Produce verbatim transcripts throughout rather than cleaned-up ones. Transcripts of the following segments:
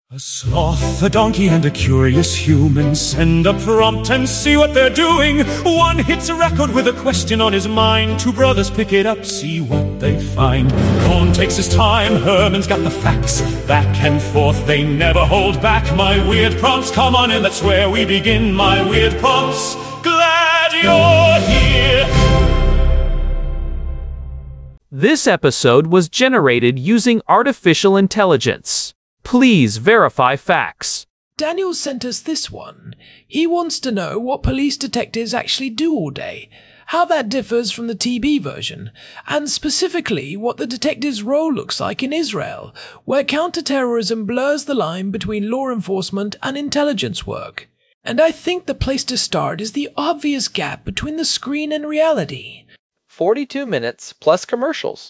A sloth, a donkey, and a curious human send a prompt and see what they're doing. One hits a record with a question on his mind. Two brothers pick it up, see what they find. Cohn takes his time, Herman's got the facts. Back and forth, they never hold back. My weird prompts, come on in, that's where we begin. My weird prompts, glad you're here. This episode was generated using artificial intelligence. Please verify facts. Daniel sent us this one. He wants to know what police detectives actually do all day, how that differs from the T V version, and specifically what the detective's role looks like in Israel, where counterterrorism blurs the line between law enforcement and intelligence work. And I think the place to start is the obvious gap between the screen and reality. forty-two minutes plus commercials.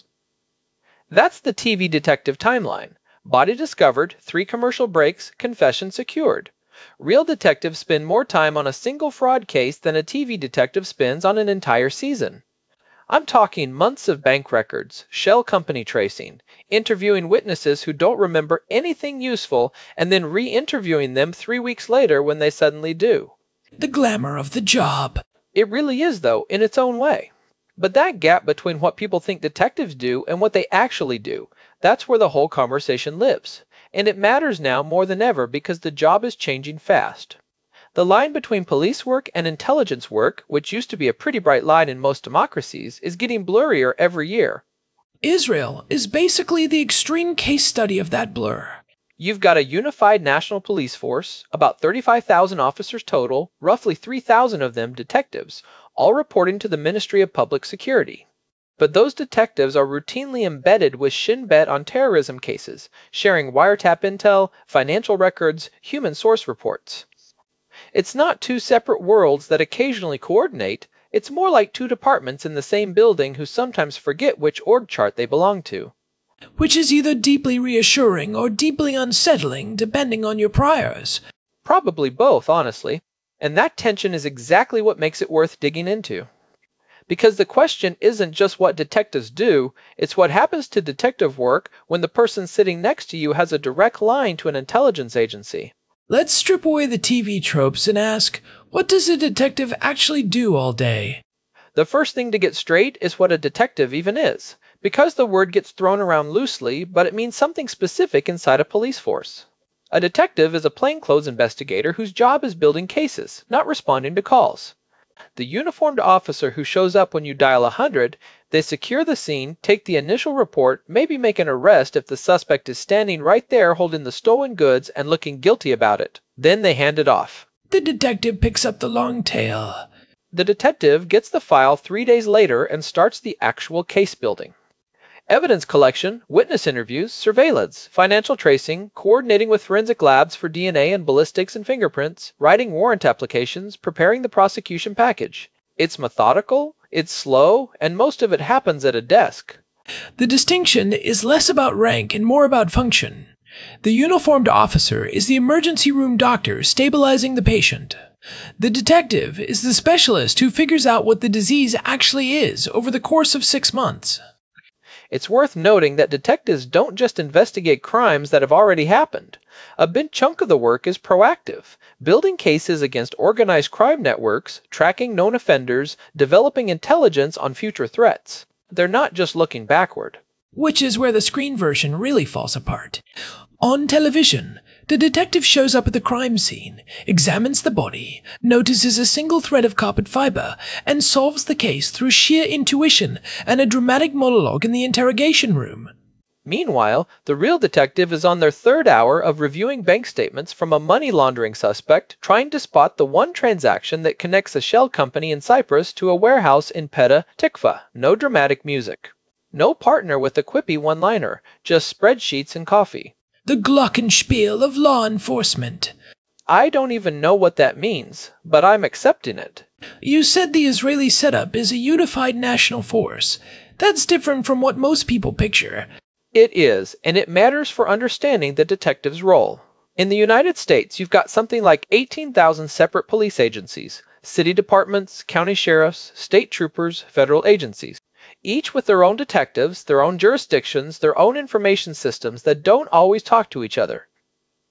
That's the T V detective timeline. Body discovered, three commercial breaks, confession secured. Real detectives spend more time on a single fraud case than a T V detective spends on an entire season. I'm talking months of bank records, shell company tracing, interviewing witnesses who don't remember anything useful, and then re-interviewing them three weeks later when they suddenly do. The glamour of the job. It really is, though, in its own way. But that gap between what people think detectives do and what they actually do, that's where the whole conversation lives. And it matters now more than ever because the job is changing fast. The line between police work and intelligence work, which used to be a pretty bright line in most democracies, is getting blurrier every year. Israel is basically the extreme case study of that blur. You've got a unified national police force, about thirty-five thousand officers total, roughly three thousand of them detectives, all reporting to the Ministry of Public Security. But those detectives are routinely embedded with Shin Bet on terrorism cases, sharing wiretap intel, financial records, human source reports. It's not two separate worlds that occasionally coordinate, it's more like two departments in the same building who sometimes forget which org chart they belong to. Which is either deeply reassuring or deeply unsettling, depending on your priors. Probably both, honestly. And that tension is exactly what makes it worth digging into. Because the question isn't just what detectives do, it's what happens to detective work when the person sitting next to you has a direct line to an intelligence agency. Let's strip away the T V tropes and ask, what does a detective actually do all day? The first thing to get straight is what a detective even is, because the word gets thrown around loosely, but it means something specific inside a police force. A detective is a plainclothes investigator whose job is building cases, not responding to calls. The uniformed officer who shows up when you dial one hundred, they secure the scene, take the initial report, maybe make an arrest if the suspect is standing right there holding the stolen goods and looking guilty about it. Then they hand it off. The detective picks up the long tail. The detective gets the file three days later and starts the actual case building. Evidence collection, witness interviews, surveillance, financial tracing, coordinating with forensic labs for D N A and ballistics and fingerprints, writing warrant applications, preparing the prosecution package. It's methodical, it's slow, and most of it happens at a desk. The distinction is less about rank and more about function. The uniformed officer is the emergency room doctor stabilizing the patient. The detective is the specialist who figures out what the disease actually is over the course of six months. It's worth noting that detectives don't just investigate crimes that have already happened. A big chunk of the work is proactive, building cases against organized crime networks, tracking known offenders, developing intelligence on future threats. They're not just looking backward. Which is where the screen version really falls apart. On television, the detective shows up at the crime scene, examines the body, notices a single thread of carpet fiber, and solves the case through sheer intuition and a dramatic monologue in the interrogation room. Meanwhile, the real detective is on their third hour of reviewing bank statements from a money laundering suspect, trying to spot the one transaction that connects a shell company in Cyprus to a warehouse in Petah Tikva. No dramatic music. No partner with a quippy one-liner, just spreadsheets and coffee. The glockenspiel of law enforcement. I don't even know what that means, but I'm accepting it. You said the Israeli setup is a unified national force. That's different from what most people picture. It is, and it matters for understanding the detective's role. In the United States, you've got something like eighteen thousand separate police agencies, city departments, county sheriffs, state troopers, federal agencies. Each with their own detectives, their own jurisdictions, their own information systems that don't always talk to each other.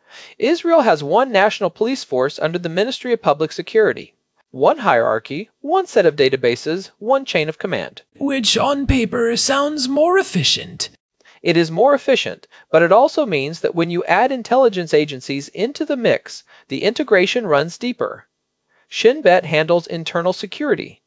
Israel has one national police force under the Ministry of Public Security. One hierarchy, one set of databases, one chain of command. Which on paper sounds more efficient. It is more efficient, but it also means that when you add intelligence agencies into the mix, the integration runs deeper. Shin Bet handles internal security,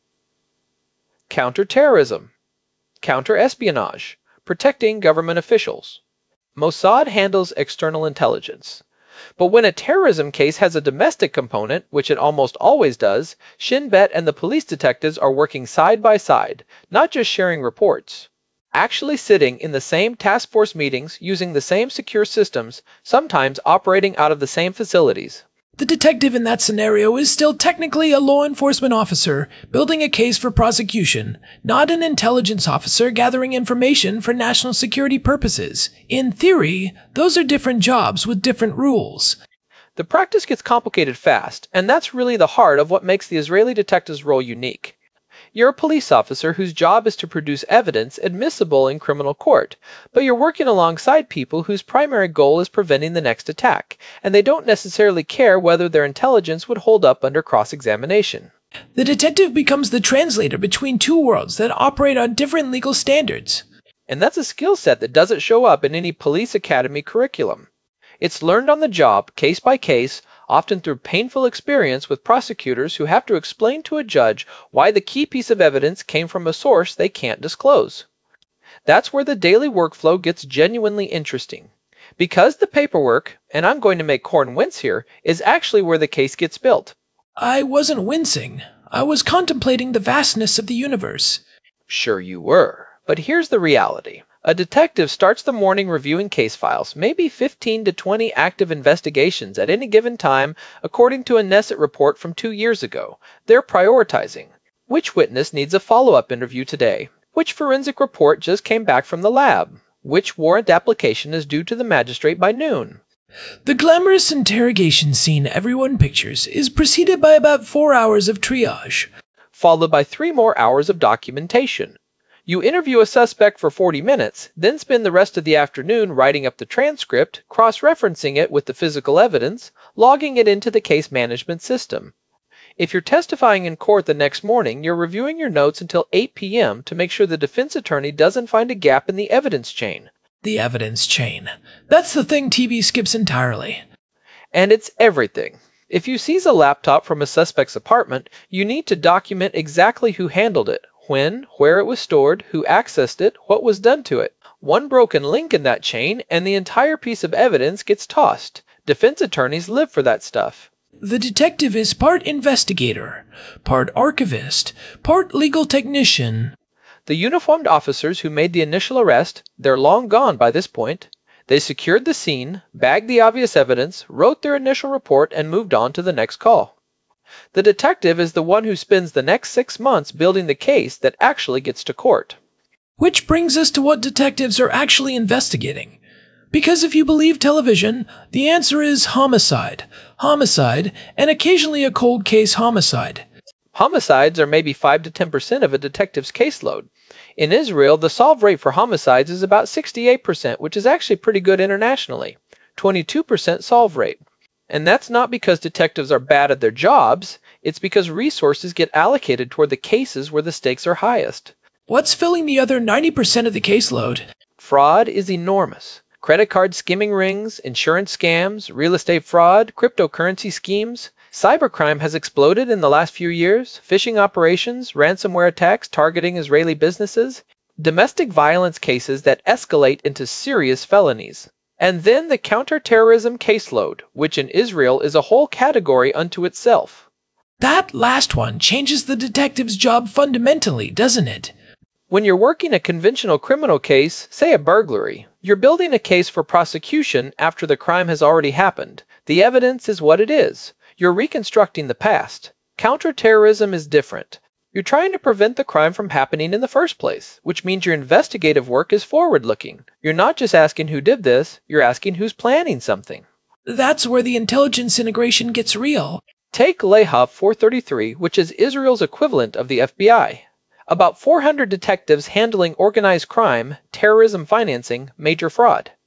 counterterrorism, counter-espionage, protecting government officials. Mossad handles external intelligence. But when a terrorism case has a domestic component, which it almost always does, Shin Bet and the police detectives are working side by side, not just sharing reports. Actually sitting in the same task force meetings, using the same secure systems, sometimes operating out of the same facilities. The detective in that scenario is still technically a law enforcement officer, building a case for prosecution, not an intelligence officer gathering information for national security purposes. In theory, those are different jobs with different rules. The practice gets complicated fast, and that's really the heart of what makes the Israeli detective's role unique. You're a police officer whose job is to produce evidence admissible in criminal court, but you're working alongside people whose primary goal is preventing the next attack, and they don't necessarily care whether their intelligence would hold up under cross-examination. The detective becomes the translator between two worlds that operate on different legal standards. And that's a skill set that doesn't show up in any police academy curriculum. It's learned on the job, case by case, often through painful experience with prosecutors who have to explain to a judge why the key piece of evidence came from a source they can't disclose. That's where the daily workflow gets genuinely interesting. Because the paperwork, and I'm going to make Korn wince here, is actually where the case gets built. I wasn't wincing. I was contemplating the vastness of the universe. Sure you were, but here's the reality. A detective starts the morning reviewing case files, maybe fifteen to twenty active investigations at any given time, according to a Knesset report from two years ago. They're prioritizing. Which witness needs a follow-up interview today? Which forensic report just came back from the lab? Which warrant application is due to the magistrate by noon? The glamorous interrogation scene everyone pictures is preceded by about four hours of triage, followed by three more hours of documentation. You interview a suspect for forty minutes, then spend the rest of the afternoon writing up the transcript, cross-referencing it with the physical evidence, logging it into the case management system. If you're testifying in court the next morning, you're reviewing your notes until eight p m to make sure the defense attorney doesn't find a gap in the evidence chain. The evidence chain. That's the thing T V skips entirely. And it's everything. If you seize a laptop from a suspect's apartment, you need to document exactly who handled it, when, where it was stored, who accessed it, what was done to it. One broken link in that chain, and the entire piece of evidence gets tossed. Defense attorneys live for that stuff. The detective is part investigator, part archivist, part legal technician. The uniformed officers who made the initial arrest, they're long gone by this point. They secured the scene, bagged the obvious evidence, wrote their initial report, and moved on to the next call. The detective is the one who spends the next six months building the case that actually gets to court. Which brings us to what detectives are actually investigating. Because if you believe television, the answer is homicide, homicide, and occasionally a cold case homicide. Homicides are maybe five to ten percent of a detective's caseload. In Israel, the solve rate for homicides is about sixty-eight percent, which is actually pretty good internationally. twenty-two percent solve rate. And that's not because detectives are bad at their jobs, it's because resources get allocated toward the cases where the stakes are highest. What's filling the other ninety percent of the caseload? Fraud is enormous. Credit card skimming rings, insurance scams, real estate fraud, cryptocurrency schemes. Cybercrime has exploded in the last few years. Phishing operations, ransomware attacks targeting Israeli businesses. Domestic violence cases that escalate into serious felonies. And then the counterterrorism caseload, which in Israel is a whole category unto itself. That last one changes the detective's job fundamentally, doesn't it? When you're working a conventional criminal case, say a burglary, you're building a case for prosecution after the crime has already happened. The evidence is what it is. You're reconstructing the past. Counterterrorism is different. You're trying to prevent the crime from happening in the first place, which means your investigative work is forward-looking. You're not just asking who did this, you're asking who's planning something. That's where the intelligence integration gets real. Take Lehav four thirty-three, which is Israel's equivalent of the F B I. About four hundred detectives handling organized crime, terrorism financing, major fraud.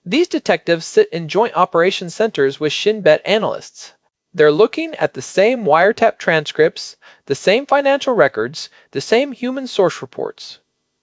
These detectives sit in joint operations centers with Shin Bet analysts. They're looking at the same wiretap transcripts, the same financial records, the same human source reports.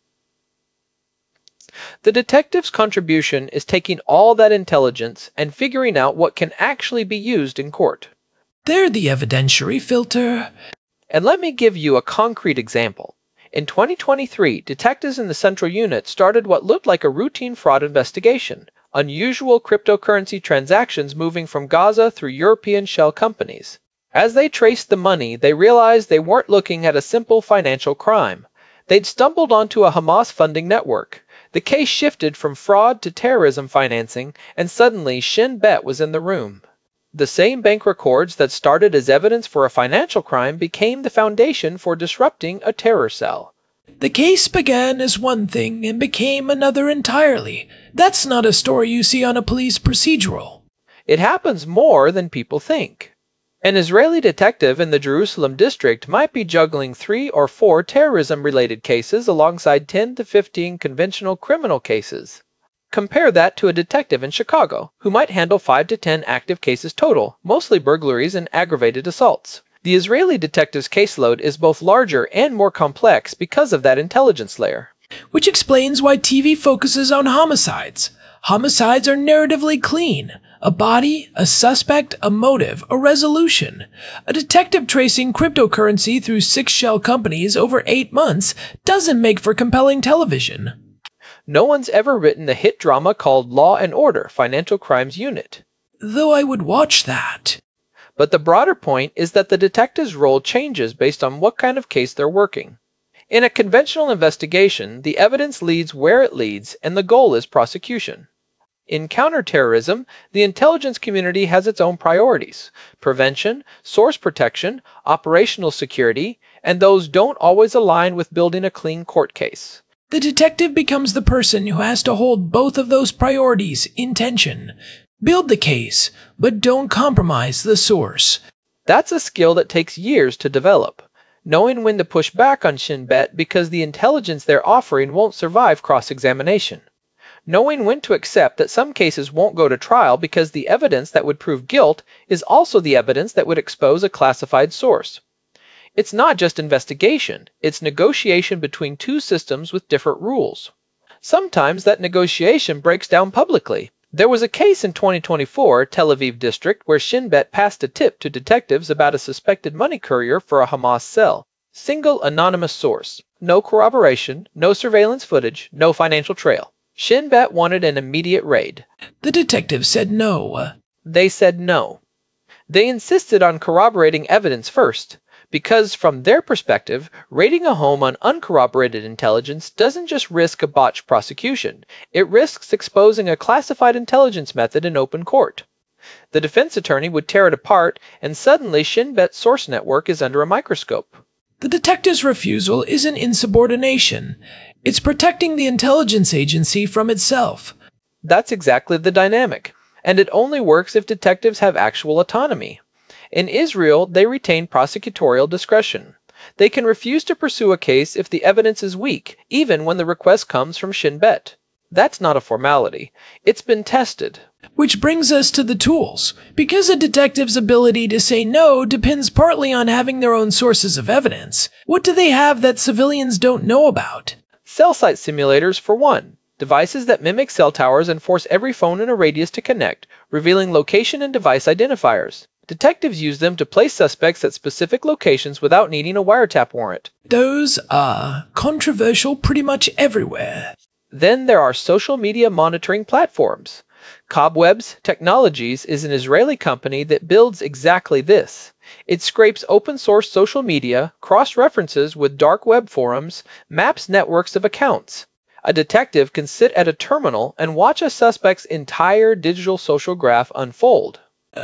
The detective's contribution is taking all that intelligence and figuring out what can actually be used in court. They're the evidentiary filter. And let me give you a concrete example. In twenty twenty-three, detectives in the Central Unit started what looked like a routine fraud investigation, unusual cryptocurrency transactions moving from Gaza through European shell companies. As they traced the money, they realized they weren't looking at a simple financial crime. They'd stumbled onto a Hamas funding network. The case shifted from fraud to terrorism financing, and suddenly Shin Bet was in the room. The same bank records that started as evidence for a financial crime became the foundation for disrupting a terror cell. The case began as one thing and became another entirely. That's not a story you see on a police procedural. It happens more than people think. An Israeli detective in the Jerusalem district might be juggling three or four terrorism-related cases alongside ten to fifteen conventional criminal cases. Compare that to a detective in Chicago, who might handle five to ten active cases total, mostly burglaries and aggravated assaults. The Israeli detective's caseload is both larger and more complex because of that intelligence layer. Which explains why T V focuses on homicides. Homicides are narratively clean. A body, a suspect, a motive, a resolution. A detective tracing cryptocurrency through six shell companies over eight months doesn't make for compelling television. No one's ever written a hit drama called Law and Order: Financial Crimes Unit. Though I would watch that. But the broader point is that the detective's role changes based on what kind of case they're working. In a conventional investigation, the evidence leads where it leads, and the goal is prosecution. In counterterrorism, the intelligence community has its own priorities: prevention, source protection, operational security, and those don't always align with building a clean court case. The detective becomes the person who has to hold both of those priorities in tension. Build the case, but don't compromise the source. That's a skill that takes years to develop. Knowing when to push back on Shin Bet because the intelligence they're offering won't survive cross-examination. Knowing when to accept that some cases won't go to trial because the evidence that would prove guilt is also the evidence that would expose a classified source. It's not just investigation, it's negotiation between two systems with different rules. Sometimes that negotiation breaks down publicly. There was a case in twenty twenty-four, Tel Aviv district, where Shin Bet passed a tip to detectives about a suspected money courier for a Hamas cell. Single anonymous source. No corroboration, no surveillance footage, no financial trail. Shin Bet wanted an immediate raid. The detective said no. They said no. They insisted on corroborating evidence first, because from their perspective, raiding a home on uncorroborated intelligence doesn't just risk a botched prosecution, it risks exposing a classified intelligence method in open court. The defense attorney would tear it apart, and suddenly Shin Bet's source network is under a microscope. The detective's refusal isn't insubordination. It's protecting the intelligence agency from itself. That's exactly the dynamic, and it only works if detectives have actual autonomy. In Israel, they retain prosecutorial discretion. They can refuse to pursue a case if the evidence is weak, even when the request comes from Shin Bet. That's not a formality. It's been tested. Which brings us to the tools. Because a detective's ability to say no depends partly on having their own sources of evidence, what do they have that civilians don't know about? Cell site simulators, for one. Devices that mimic cell towers and force every phone in a radius to connect, revealing location and device identifiers. Detectives use them to place suspects at specific locations without needing a wiretap warrant. Those are controversial pretty much everywhere. Then there are social media monitoring platforms. Cobwebs Technologies is an Israeli company that builds exactly this. It scrapes open-source social media, cross-references with dark web forums, maps networks of accounts. A detective can sit at a terminal and watch a suspect's entire digital social graph unfold.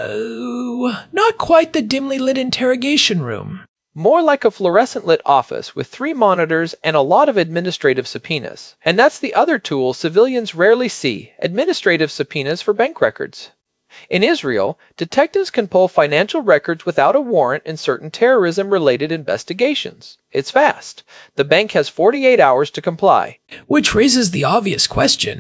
Oh, not quite the dimly lit interrogation room. More like a fluorescent-lit office with three monitors and a lot of administrative subpoenas. And that's the other tool civilians rarely see, administrative subpoenas for bank records. In Israel, detectives can pull financial records without a warrant in certain terrorism-related investigations. It's fast. The bank has forty-eight hours to comply. Which raises the obvious question.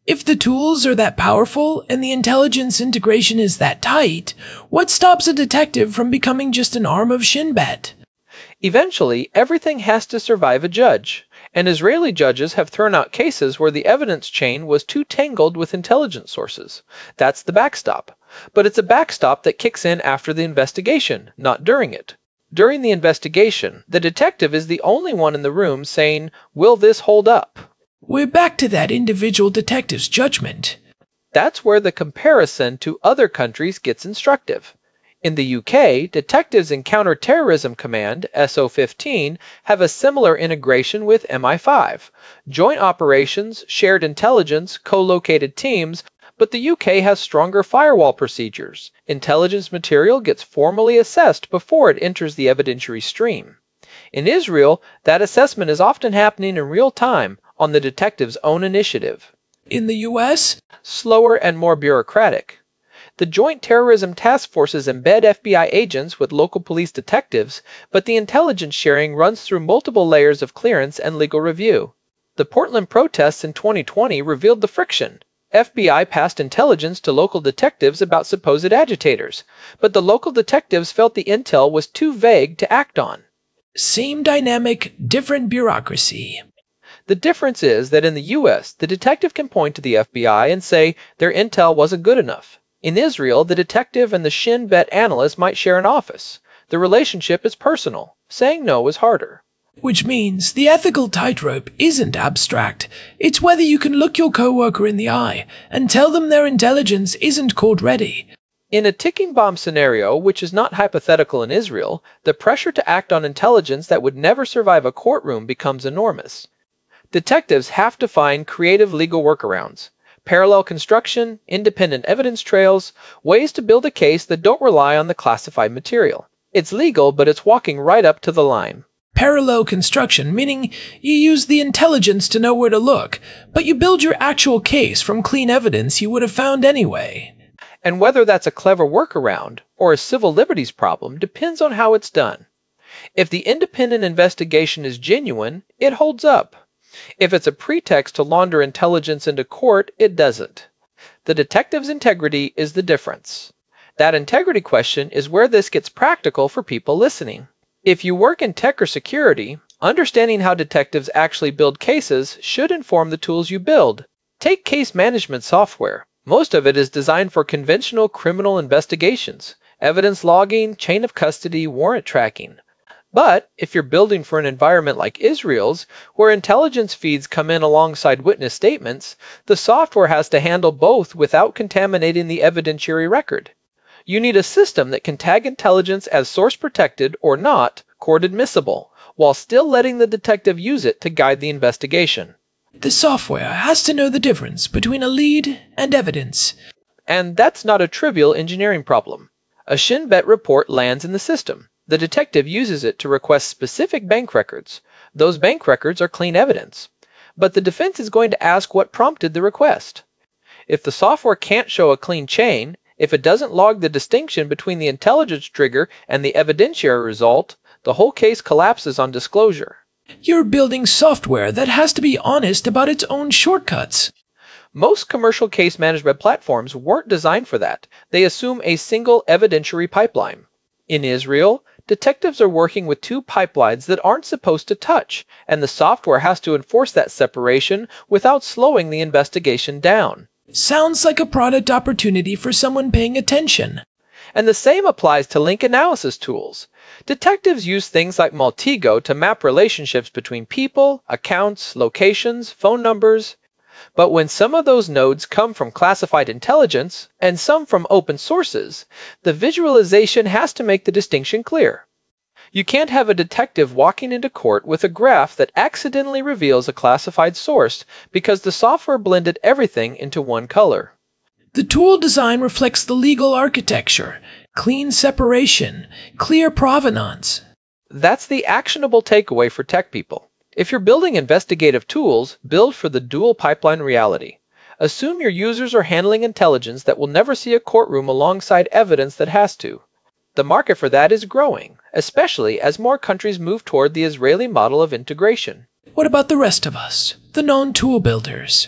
If the tools are that powerful and the intelligence integration is that tight, what stops a detective from becoming just an arm of Shinbet? Eventually, everything has to survive a judge, and Israeli judges have thrown out cases where the evidence chain was too tangled with intelligence sources. That's the backstop. But it's a backstop that kicks in after the investigation, not during it. During the investigation, the detective is the only one in the room saying, "Will this hold up?" We're back to that individual detective's judgment. That's where the comparison to other countries gets instructive. In the U K, detectives in Counter-Terrorism Command, S O fifteen, have a similar integration with M I five. Joint operations, shared intelligence, co-located teams, but the U K has stronger firewall procedures. Intelligence material gets formally assessed before it enters the evidentiary stream. In Israel, that assessment is often happening in real time on the detective's own initiative. In the U S? Slower and more bureaucratic. The Joint Terrorism Task Forces embed F B I agents with local police detectives, but the intelligence sharing runs through multiple layers of clearance and legal review. The Portland protests in twenty twenty revealed the friction. F B I passed intelligence to local detectives about supposed agitators, but the local detectives felt the intel was too vague to act on. Same dynamic, different bureaucracy. The difference is that in the U S, the detective can point to the F B I and say their intel wasn't good enough. In Israel, the detective and the Shin Bet analyst might share an office. The relationship is personal. Saying no is harder. Which means the ethical tightrope isn't abstract. It's whether you can look your coworker in the eye and tell them their intelligence isn't court-ready. In a ticking bomb scenario, which is not hypothetical in Israel, the pressure to act on intelligence that would never survive a courtroom becomes enormous. Detectives have to find creative legal workarounds. Parallel construction, independent evidence trails, ways to build a case that don't rely on the classified material. It's legal, but it's walking right up to the line. Parallel construction, meaning you use the intelligence to know where to look, but you build your actual case from clean evidence you would have found anyway. And whether that's a clever workaround or a civil liberties problem depends on how it's done. If the independent investigation is genuine, it holds up. If it's a pretext to launder intelligence into court, it doesn't. The detective's integrity is the difference. That integrity question is where this gets practical for people listening. If you work in tech or security, understanding how detectives actually build cases should inform the tools you build. Take case management software. Most of it is designed for conventional criminal investigations, evidence logging, chain of custody, warrant tracking. But if you're building for an environment like Israel's, where intelligence feeds come in alongside witness statements, the software has to handle both without contaminating the evidentiary record. You need a system that can tag intelligence as source protected or not, court admissible, while still letting the detective use it to guide the investigation. The software has to know the difference between a lead and evidence. And that's not a trivial engineering problem. A Shin Bet report lands in the system. The detective uses it to request specific bank records. Those bank records are clean evidence. But the defense is going to ask what prompted the request. If the software can't show a clean chain, if it doesn't log the distinction between the intelligence trigger and the evidentiary result, the whole case collapses on disclosure. You're building software that has to be honest about its own shortcuts. Most commercial case management platforms weren't designed for that. They assume a single evidentiary pipeline. In Israel, detectives are working with two pipelines that aren't supposed to touch, and the software has to enforce that separation without slowing the investigation down. Sounds like a product opportunity for someone paying attention. And the same applies to link analysis tools. Detectives use things like Maltego to map relationships between people, accounts, locations, phone numbers. But when some of those nodes come from classified intelligence and some from open sources, the visualization has to make the distinction clear. You can't have a detective walking into court with a graph that accidentally reveals a classified source because the software blended everything into one color. The tool design reflects the legal architecture, clean separation, clear provenance. That's the actionable takeaway for tech people. If you're building investigative tools, build for the dual pipeline reality. Assume your users are handling intelligence that will never see a courtroom alongside evidence that has to. The market for that is growing, especially as more countries move toward the Israeli model of integration. What about the rest of us, the non-tool builders?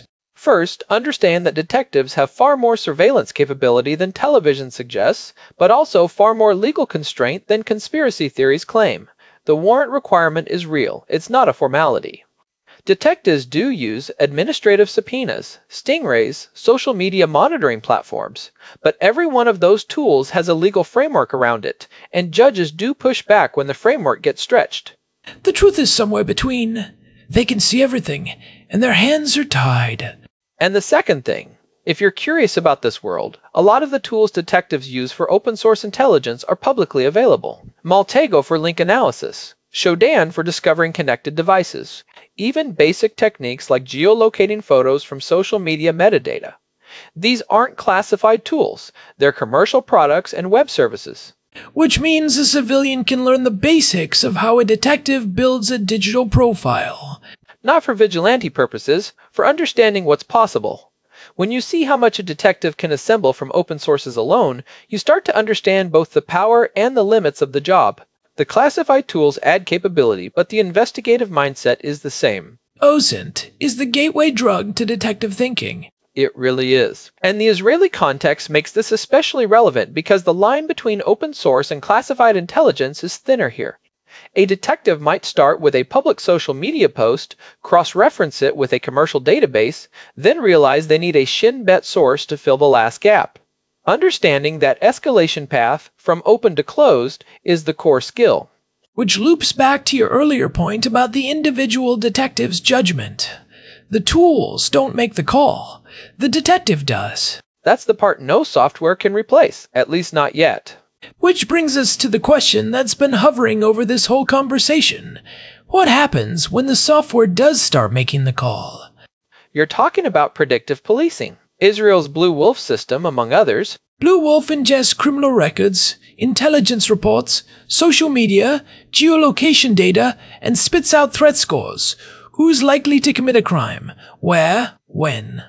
First, understand that detectives have far more surveillance capability than television suggests, but also far more legal constraint than conspiracy theories claim. The warrant requirement is real, it's not a formality. Detectives do use administrative subpoenas, stingrays, social media monitoring platforms, but every one of those tools has a legal framework around it, and judges do push back when the framework gets stretched. The truth is somewhere between. They can see everything, and their hands are tied. And the second thing, if you're curious about this world, a lot of the tools detectives use for open source intelligence are publicly available. Maltego for link analysis, Shodan for discovering connected devices, even basic techniques like geolocating photos from social media metadata. These aren't classified tools, they're commercial products and web services. Which means a civilian can learn the basics of how a detective builds a digital profile. Not for vigilante purposes, for understanding what's possible. When you see how much a detective can assemble from open sources alone, you start to understand both the power and the limits of the job. The classified tools add capability, but the investigative mindset is the same. OSINT is the gateway drug to detective thinking. It really is. And the Israeli context makes this especially relevant because the line between open source and classified intelligence is thinner here. A detective might start with a public social media post, cross-reference it with a commercial database, then realize they need a Shin Bet source to fill the last gap. Understanding that escalation path from open to closed is the core skill. Which loops back to your earlier point about the individual detective's judgment. The tools don't make the call. The detective does. That's the part no software can replace, at least not yet. Which brings us to the question that's been hovering over this whole conversation. What happens when the software does start making the call? You're talking about predictive policing. Israel's Blue Wolf system, among others. Blue Wolf ingests criminal records, intelligence reports, social media, geolocation data, and spits out threat scores. Who's likely to commit a crime? Where? When?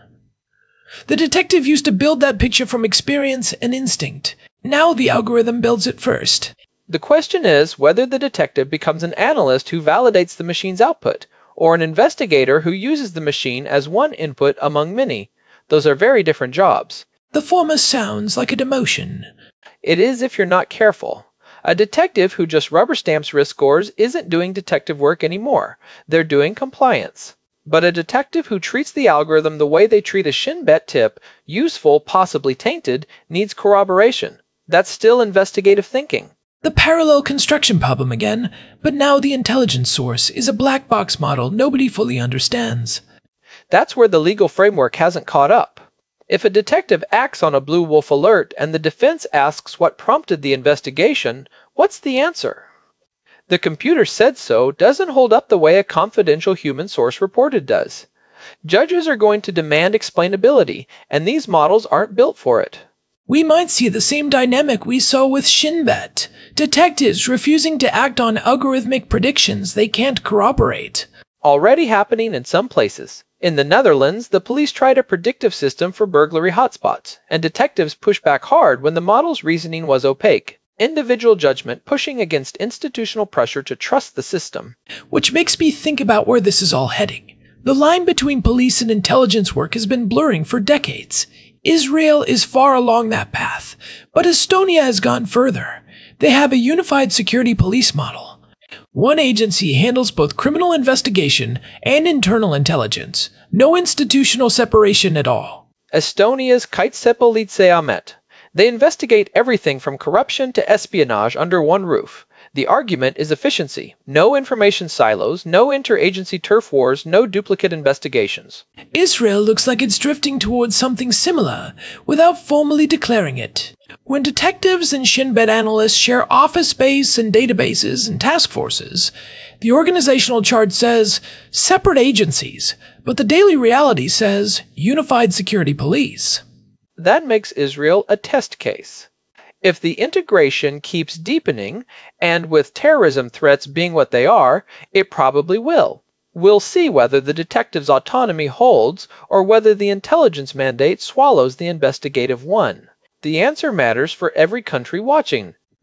The detective used to build that picture from experience and instinct. Now the algorithm builds it first. The question is whether the detective becomes an analyst who validates the machine's output, or an investigator who uses the machine as one input among many. Those are very different jobs. The former sounds like a demotion. It is if you're not careful. A detective who just rubber stamps risk scores isn't doing detective work anymore. They're doing compliance. But a detective who treats the algorithm the way they treat a Shin Bet tip, useful, possibly tainted, needs corroboration. That's still investigative thinking. The parallel construction problem again, but now the intelligence source is a black box model nobody fully understands. That's where the legal framework hasn't caught up. If a detective acts on a Blue Wolf alert and the defense asks what prompted the investigation, what's the answer? The computer said so doesn't hold up the way a confidential human source reported does. Judges are going to demand explainability, and these models aren't built for it. We might see the same dynamic we saw with Shin Bet. Detectives refusing to act on algorithmic predictions they can't corroborate. Already happening in some places. In the Netherlands, the police tried a predictive system for burglary hotspots, and detectives pushed back hard when the model's reasoning was opaque. Individual judgment pushing against institutional pressure to trust the system. Which makes me think about where this is all heading. The line between police and intelligence work has been blurring for decades. Israel is far along that path, but Estonia has gone further. They have a unified security police model. One agency handles both criminal investigation and internal intelligence. No institutional separation at all. Estonia's Kaitsepolitseiamet. They investigate everything from corruption to espionage under one roof. The argument is efficiency. No information silos, no interagency turf wars, no duplicate investigations. Israel looks like it's drifting towards something similar, without formally declaring it. When detectives and Shin Bet analysts share office space and databases and task forces, the organizational chart says separate agencies, but the daily reality says unified security police. That makes Israel a test case. If the integration keeps deepening, and with terrorism threats being what they are, it probably will. We'll see whether the detective's autonomy holds or whether the intelligence mandate swallows the investigative one. The answer matters for every country watching.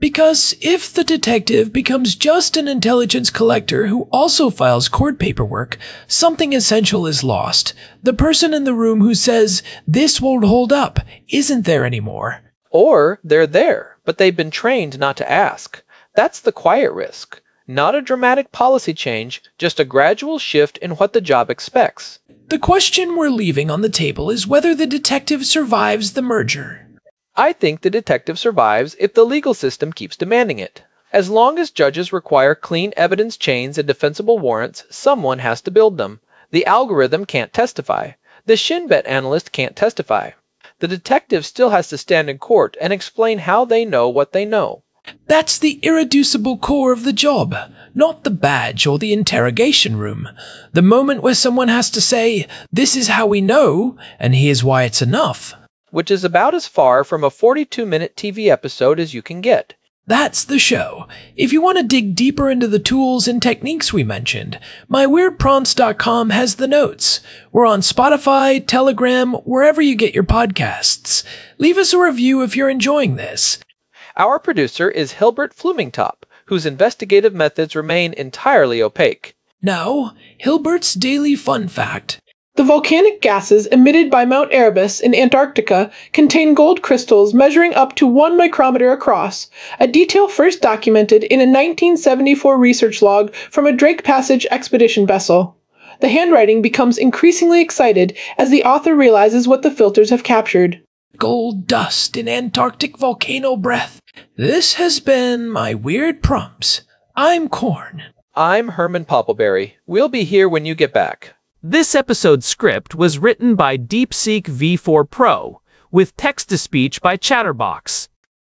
Because if the detective becomes just an intelligence collector who also files court paperwork, something essential is lost. The person in the room who says, "This won't hold up," isn't there anymore. Or they're there, but they've been trained not to ask. That's the quiet risk. Not a dramatic policy change, just a gradual shift in what the job expects. The question we're leaving on the table is whether the detective survives the merger. I think the detective survives if the legal system keeps demanding it. As long as judges require clean evidence chains and defensible warrants, someone has to build them. The algorithm can't testify. The Shinbet analyst can't testify. The detective still has to stand in court and explain how they know what they know. That's the irreducible core of the job, not the badge or the interrogation room. The moment where someone has to say, "This is how we know, and here's why it's enough." Which is about as far from a forty-two minute T V episode as you can get. That's the show. If you want to dig deeper into the tools and techniques we mentioned, my weird prompts dot com has the notes. We're on Spotify, Telegram, wherever you get your podcasts. Leave us a review if you're enjoying this. Our producer is Hilbert Flumingtop, whose investigative methods remain entirely opaque. Now, Hilbert's Daily Fun Fact. The volcanic gases emitted by Mount Erebus in Antarctica contain gold crystals measuring up to one micrometer across, a detail first documented in a nineteen seventy-four research log from a Drake Passage expedition vessel. The handwriting becomes increasingly excited as the author realizes what the filters have captured. Gold dust in Antarctic volcano breath. This has been my Weird Prompts. I'm Corn. I'm Herman Poppleberry. We'll be here when you get back. This episode's script was written by DeepSeek V four Pro, with text-to-speech by Chatterbox.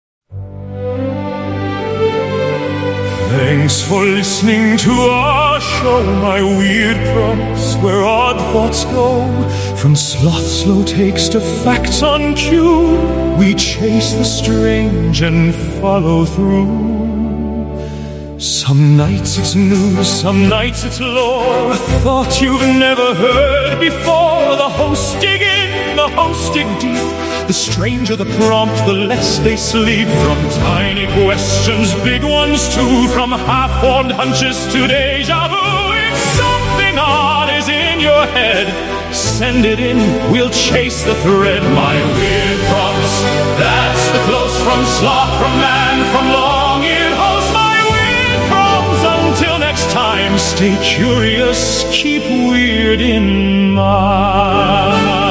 Thanks for listening to our show, my weird prompts, where odd thoughts go. From sloth slow takes to facts on cue, we chase the strange and follow through. Some nights it's news, some nights it's lore, a thought you've never heard before. The hosts dig in, the hosts dig deep. The stranger the prompt, the less they sleep. From tiny questions, big ones too. From half-formed hunches to deja vu. If something odd is in your head, send it in, we'll chase the thread. My weird prompts, that's the close from sloth, from man, from long-eared host. My weird prompts, until next time, stay curious, keep weird in mind.